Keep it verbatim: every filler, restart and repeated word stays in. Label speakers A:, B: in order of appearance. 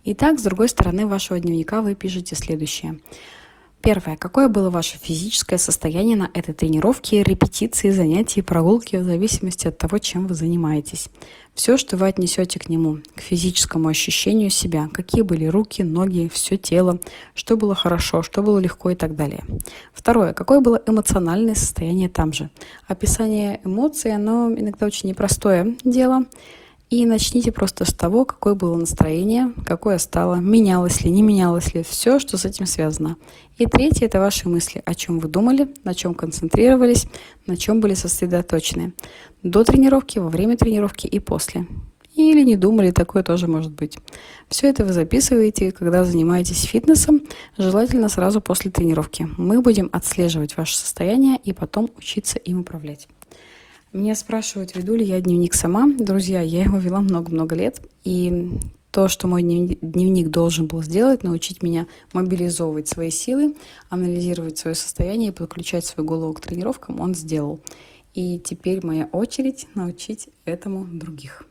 A: Итак, с другой стороны вашего дневника вы пишете следующее. Первое. Какое было ваше физическое состояние на этой тренировке, репетиции, занятии, прогулки, в зависимости от того, чем вы занимаетесь? Все, что вы отнесете к нему, к физическому ощущению себя. Какие были руки, ноги, все тело, что было хорошо, что было легко и так далее. Второе. Какое было эмоциональное состояние там же? Описание эмоций, оно иногда очень непростое дело. И начните просто с того, какое было настроение, какое стало, менялось ли, не менялось ли, все, что с этим связано. И третье – это ваши мысли, о чем вы думали, на чем концентрировались, на чем были сосредоточены. До тренировки, во время тренировки и после. Или не думали, такое тоже может быть. Все это вы записываете, когда занимаетесь фитнесом, желательно сразу после тренировки. Мы будем отслеживать ваше состояние и потом учиться им управлять. Меня спрашивают, веду ли я дневник сама. Друзья, я его вела много-много лет, и то, что мой дневник должен был сделать, научить меня мобилизовывать свои силы, анализировать свое состояние и подключать свою голову к тренировкам, он сделал. И теперь моя очередь научить этому других.